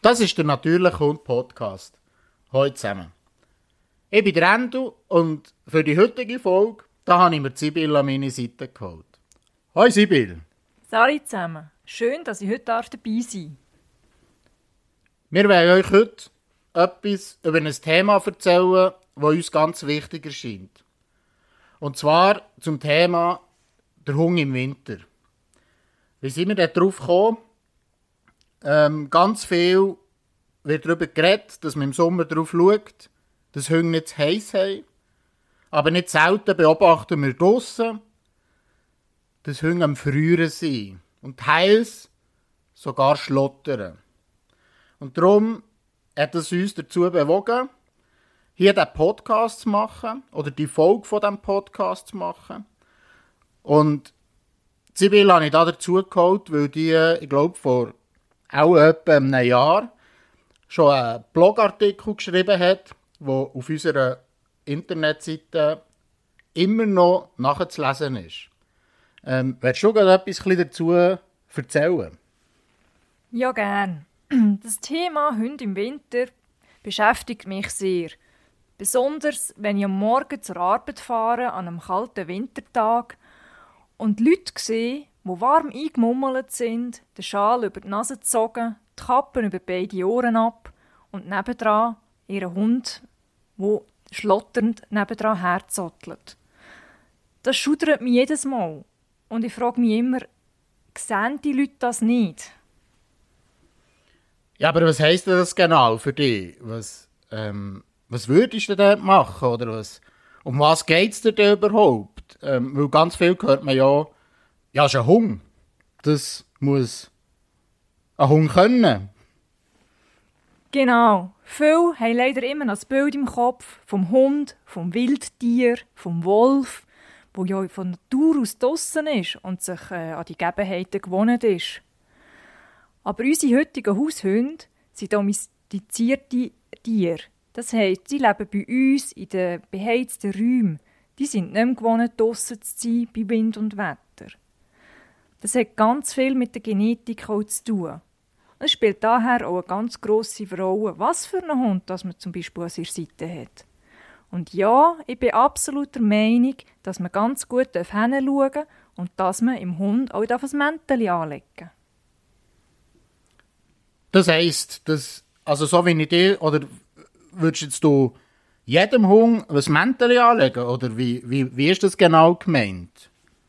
Das ist der «Natürliche Hund Podcast». Hallo zusammen. Ich bin der Endo und für die heutige Folge habe ich mir Sibylle an meine Seite geholt. Hallo Sibylle. Hallo zusammen. Schön, dass ich heute dabei sein darf. Wir wollen euch heute etwas über ein Thema erzählen, das uns ganz wichtig erscheint. Und zwar zum Thema der Hund im Winter. Wie sind wir darauf gekommen? Ganz viel wird darüber geredet, dass man im Sommer darauf schaut, dass Hunde nicht zu heiß haben. Aber nicht selten beobachten wir draussen, dass Hunde am Frieren sind und teils sogar schlottern. Und darum hat es uns dazu bewogen, hier diesen Podcast zu machen oder die Folge von diesem Podcast zu machen. Und Sibylle habe ich da dazu geholt, weil die, ich glaube, vor auch etwa einem Jahr schon einen Blogartikel geschrieben hat, der auf unserer Internetseite immer noch nachzulesen ist. Willst du gerade etwas dazu erzählen? Ja, gern. Das Thema Hunde im Winter beschäftigt mich sehr. Besonders, wenn ich am Morgen zur Arbeit fahre, an einem kalten Wintertag und Leute sehe, die warm eingemummelt sind, den Schal über die Nase gezogen, die Kappen über beide Ohren ab und nebendran ihren Hund, der schlotternd nebendran herzottelt. Das schudert mich jedes Mal. Und ich frage mich immer, sehen die Leute das nicht? Ja, aber was heisst das genau für dich? Was würdest du dort machen? Oder um was geht es dir denn überhaupt? Weil ganz viel hört man ja, es ist ein Hund. Das muss ein Hund können. Genau. Viele haben leider immer noch das Bild im Kopf vom Hund, vom Wildtier, vom Wolf, der ja von Natur aus draussen ist und sich an die Gegebenheiten gewohnt ist. Aber unsere heutigen Haushunde sind domestizierte Tiere. Das heisst, sie leben bei uns in den beheizten Räumen. Die sind nicht mehr gewohnt, draussen zu sein bei Wind und Wetter. Das hat ganz viel mit der Genetik auch zu tun. Es spielt daher auch eine ganz grosse Rolle, was für einen Hund das man zum Beispiel an seiner Seite hat. Und ja, ich bin absolut der Meinung, dass man ganz gut hinschauen darf und dass man im Hund auch ein Mäntelchen anlegen darf. Das heisst, also so wie ich dir, oder würdest du jedem Hund ein Mäntelchen anlegen? Oder wie ist das genau gemeint?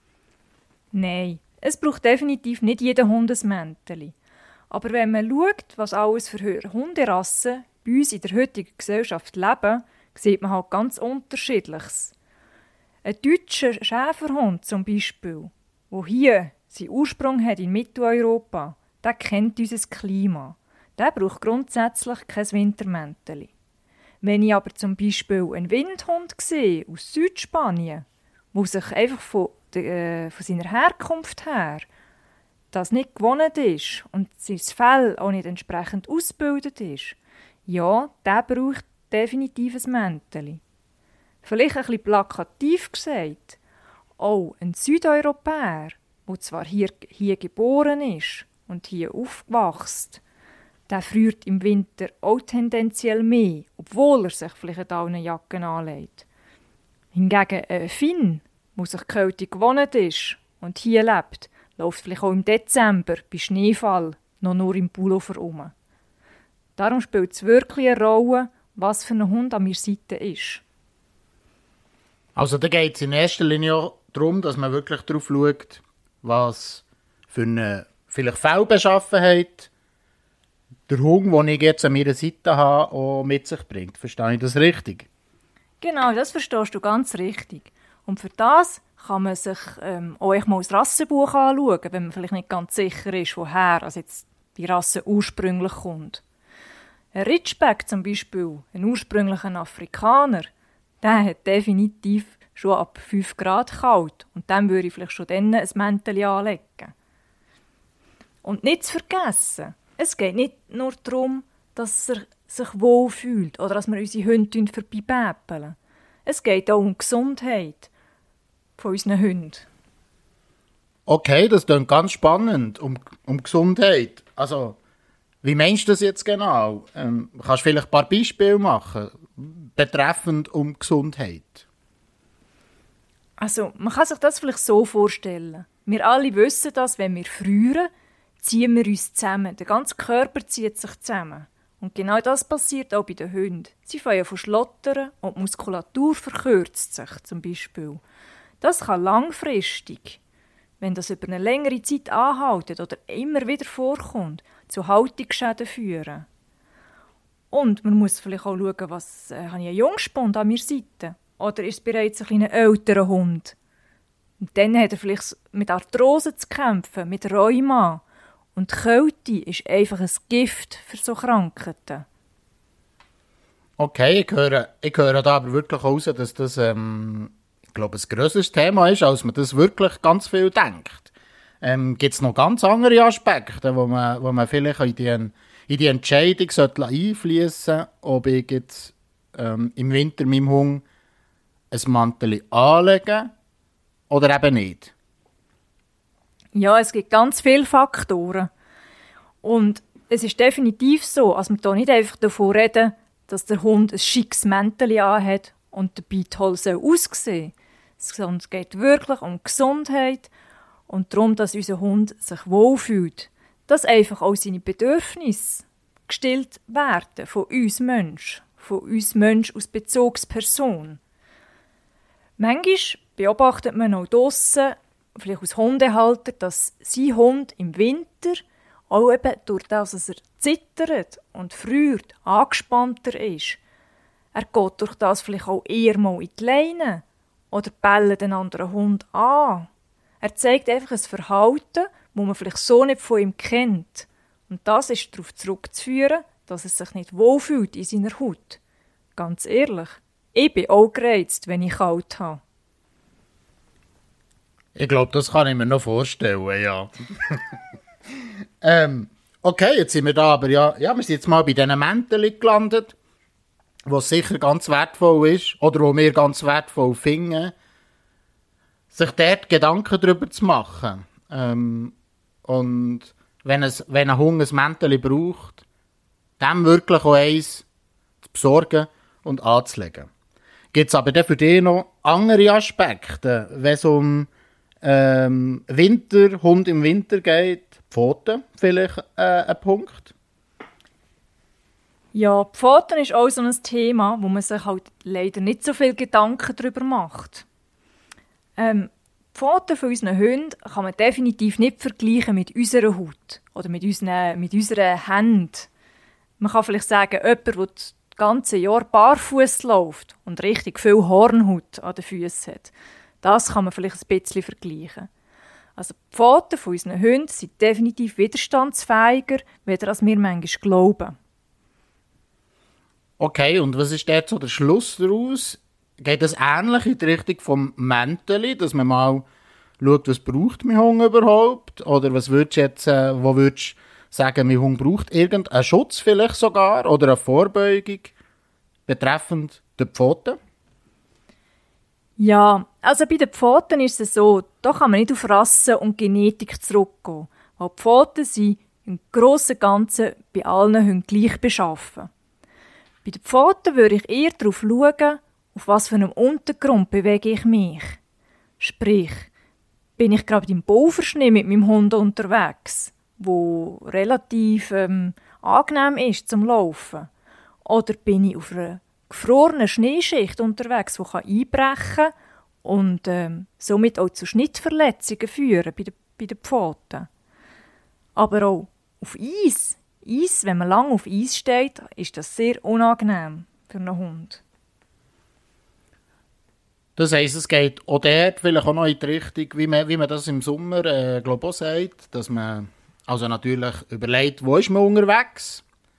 Nein, es braucht definitiv nicht jeder Hund ein Mäntelchen. Aber wenn man schaut, was alles für Hunderassen bei uns in der heutigen Gesellschaft leben, sieht man halt ganz Unterschiedliches. Ein deutscher Schäferhund zum Beispiel, der hier seinen Ursprung hat in Mitteleuropa, der kennt unser Klima. Der braucht grundsätzlich kein Wintermäntelchen. Wenn ich aber zum Beispiel einen Windhund sehe aus Südspanien, der sich einfach von seiner Herkunft her das nicht gewohnt ist und sein Fell auch nicht entsprechend ausgebildet ist, ja, der braucht definitiv ein Mäntelchen. Vielleicht ein bisschen plakativ gesagt, auch ein Südeuropäer, der zwar hier geboren ist und hier aufgewachsen, der friert im Winter auch tendenziell mehr, obwohl er sich vielleicht eine Jacke anlegt. Hingegen ein Finn, der sich die Kälte gewohnt ist und hier lebt, läuft vielleicht auch im Dezember bei Schneefall noch nur im Pullover rum. Darum spielt es wirklich eine Rolle, was für ein Hund an meiner Seite ist. Also da geht es in erster Linie darum, dass man wirklich darauf schaut, was für eine vielleicht Fellbeschaffenheit der Hund, den ich jetzt an meiner Seite habe, auch mit sich bringt. Verstehe ich das richtig? Genau, das verstehst du ganz richtig. Und für das kann man sich auch mal das Rassenbuch anschauen, wenn man vielleicht nicht ganz sicher ist, woher also jetzt die Rasse ursprünglich kommt. Ein Ridgeback zum Beispiel, ein ursprünglicher Afrikaner, der hat definitiv schon ab 5 Grad kalt und dem würde ich vielleicht schon dann ein Mäntelchen anlegen. Und nicht zu vergessen, es geht nicht nur darum, dass er sich wohl fühlt oder dass wir unsere Hunde vorbeipäppeln. Es geht auch um die Gesundheit von unseren Hunden. Okay, das klingt ganz spannend, um Gesundheit. Also, Wie meinst du das jetzt genau? Kannst du vielleicht ein paar Beispiele machen, betreffend um Gesundheit? Also, man kann sich das vielleicht so vorstellen. Wir alle wissen das, wenn wir frieren, ziehen wir uns zusammen. Der ganze Körper zieht sich zusammen. Und genau das passiert auch bei den Hunden. Sie fangen von schlottern und die Muskulatur verkürzt sich zum Beispiel. Das kann langfristig, wenn das über eine längere Zeit anhält oder immer wieder vorkommt, zu Haltungsschäden führen. Und man muss vielleicht auch schauen, was habe ich einen Jungspund an meiner Seite? Oder ist es bereits ein kleiner älterer Hund? Und dann hat er vielleicht mit Arthrose zu kämpfen, mit Rheuma. Und die Kälte ist einfach ein Gift für so Krankheiten. Okay, ich höre da aber wirklich raus, dass das, ich glaube, ein grösseres Thema ist, als man das wirklich ganz viel denkt. Gibt es noch ganz andere Aspekte, wo man vielleicht in die Entscheidung einfließen sollte, ob ich jetzt im Winter meinem Hund ein Mantel anlegen oder eben nicht? Ja, es gibt ganz viele Faktoren. Und es ist definitiv so, dass wir hier nicht einfach davon reden, dass der Hund ein schickes Mäntel anhat und dabei toll aussehen soll. Sondern es geht wirklich um Gesundheit und darum, dass unser Hund sich wohlfühlt. Dass einfach auch seine Bedürfnisse gestillt werden von uns Mensch als Bezugsperson. Manchmal beobachtet man auch draussen, vielleicht als Hundehalter, dass sein Hund im Winter auch eben durch das, dass er zittert und friert, angespannter ist. Er geht durch das vielleicht auch eher mal in die Leine oder bellt den anderen Hund an. Er zeigt einfach ein Verhalten, das man vielleicht so nicht von ihm kennt. Und das ist darauf zurückzuführen, dass er sich nicht wohlfühlt in seiner Haut. Ganz ehrlich, ich bin auch gereizt, wenn ich kalt habe. Ich glaube, das kann ich mir noch vorstellen, ja. Okay, jetzt sind wir da, aber wir sind jetzt mal bei diesen Mänteln gelandet, was sicher ganz wertvoll ist, oder wo wir ganz wertvoll finden, sich dort Gedanken darüber zu machen. Und wenn ein Hund ein Mäntel braucht, dem wirklich auch eins zu besorgen und anzulegen. Gibt es aber dann für dich noch andere Aspekte, wenn es um Hund im Winter geht? Pfoten vielleicht ein Punkt? Ja, Pfoten ist auch so ein Thema, wo man sich halt leider nicht so viel Gedanken darüber macht. Die Pfoten von unseren Hunden kann man definitiv nicht vergleichen mit unserer Haut oder mit unseren Händen. Man kann vielleicht sagen, jemand, der das ganze Jahr barfuß läuft und richtig viel Hornhaut an den Füßen hat. Das kann man vielleicht ein bisschen vergleichen. Also die Pfoten von unseren Hunden sind definitiv widerstandsfähiger, weder als wir manchmal glauben. Okay, und was ist jetzt so der Schluss daraus? Geht das ähnlich in die Richtung vom Mäntel, dass man mal schaut, was braucht mein Hund überhaupt? Oder was würdest du jetzt, wo würdest du sagen, mein Hund braucht irgendeinen Schutz vielleicht sogar oder eine Vorbeugung betreffend die Pfoten? Ja, also bei den Pfoten ist es so, da kann man nicht auf Rasse und Genetik zurückgehen, weil die Pfoten sind im Grossen und Ganzen bei allen Hunden gleich beschaffen. Bei den Pfoten würde ich eher darauf schauen, auf was für einem Untergrund bewege ich mich. Sprich, bin ich gerade im Bauverschnitt mit meinem Hund unterwegs, wo relativ angenehm ist zum Laufen, oder bin ich auf einer gefrorene Schneeschicht unterwegs, die einbrechen kann und somit auch zu Schnittverletzungen führen bei den Pfoten. Aber auch auf Eis, wenn man lange auf Eis steht, ist das sehr unangenehm für einen Hund. Das heisst, es geht auch dort vielleicht auch noch in die Richtung, wie man das im Sommer auch sagt, dass man also natürlich überlegt, wo ist man unterwegs,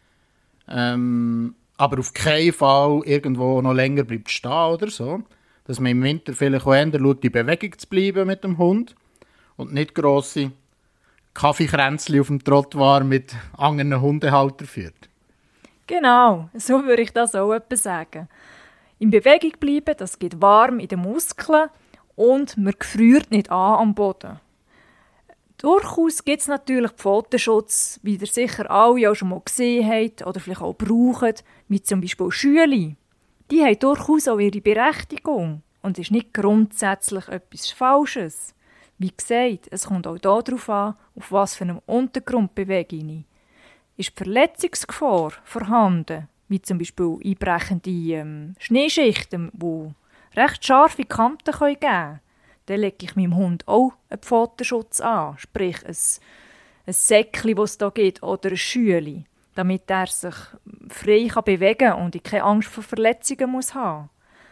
aber auf keinen Fall irgendwo noch länger bleibt stehen oder so. Dass man im Winter vielleicht auch eher schaut, in Bewegung zu bleiben mit dem Hund und nicht grosse Kaffeekränzchen auf dem Trottoir mit anderen Hundehaltern führt. Genau, so würde ich das auch etwa sagen. In Bewegung bleiben, das geht warm in den Muskeln und man gefriert nicht an am Boden. Durchaus gibt es natürlich Pfotenschutz, wie ihr sicher alle auch schon mal gesehen habt oder vielleicht auch brauchen, wie zum Beispiel Schüle. Die haben durchaus auch ihre Berechtigung und ist nicht grundsätzlich etwas Falsches. Wie gesagt, es kommt auch darauf an, auf was für einem Untergrund bewege ich mich. Ist die Verletzungsgefahr vorhanden, wie zum Beispiel einbrechende Schneeschichten, die recht scharfe Kanten geben können, dann lege ich meinem Hund auch einen Pfotenschutz an, sprich ein Säckchen, das es da gibt, oder ein Schüeli, damit er sich frei bewegen kann und ich keine Angst vor Verletzungen muss haben.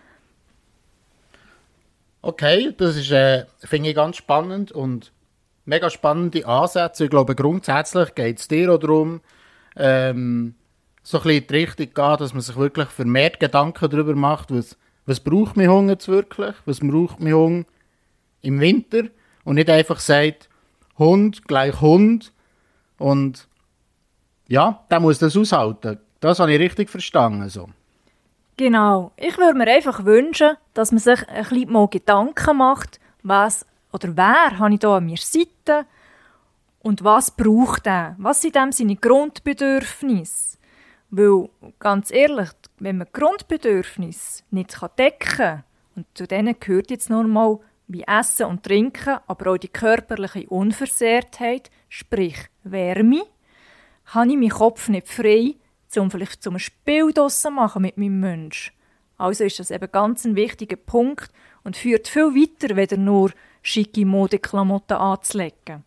Okay, das ist, finde ich, ganz spannend und mega spannende Ansätze. Ich glaube, grundsätzlich geht es dir auch darum, so ein bisschen in die Richtung gehen, dass man sich wirklich vermehrt Gedanken darüber macht, was braucht mein Hund jetzt wirklich, was braucht mein Hund im Winter und nicht einfach sagt, Hund gleich Hund und ja, der muss das aushalten. Das habe ich richtig verstanden. So. Genau. Ich würde mir einfach wünschen, dass man sich ein bisschen mal Gedanken macht, was oder wer habe ich da an meiner Seite und was braucht er? Was sind dem seine Grundbedürfnisse? Weil, ganz ehrlich, wenn man Grundbedürfnisse nicht decken kann, und zu denen gehört jetzt nur mal wie Essen und Trinken, aber auch die körperliche Unversehrtheit, sprich Wärme, habe ich meinen Kopf nicht frei, um vielleicht zum Spiel draussen machen mit meinem Mensch. Also ist das eben ganz ein wichtiger Punkt und führt viel weiter, weder nur schicke Modeklamotten anzulegen.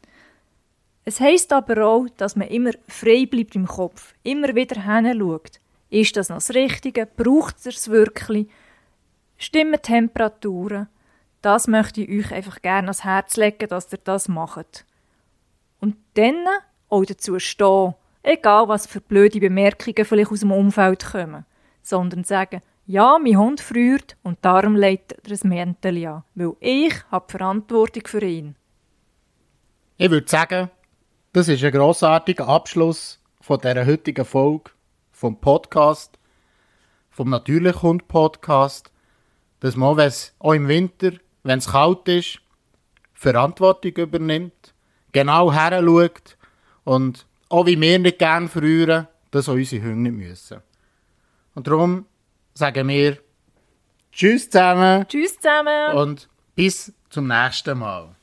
Es heisst aber auch, dass man immer frei bleibt im Kopf, immer wieder hinschaut. Ist das noch das Richtige? Braucht es es wirklich? Stimmen Temperaturen? Das möchte ich euch einfach gerne ans Herz legen, dass ihr das macht. Und dann auch dazu stehen, egal was für blöde Bemerkungen vielleicht aus dem Umfeld kommen, sondern sagen, ja, mein Hund friert und darum legt er ein Mäntel an, weil ich habe die Verantwortung für ihn. Ich würde sagen, das ist ein grossartiger Abschluss von dieser heutigen Folge vom Podcast, vom Natürlich-Hund-Podcast, dass man auch im Winter, wenn es kalt ist, Verantwortung übernimmt, genau heranschaut und auch wie wir nicht gerne frieren, dass auch unsere Hunde nicht müssen. Und darum sagen wir Tschüss zusammen. Tschüss zusammen. Und bis zum nächsten Mal.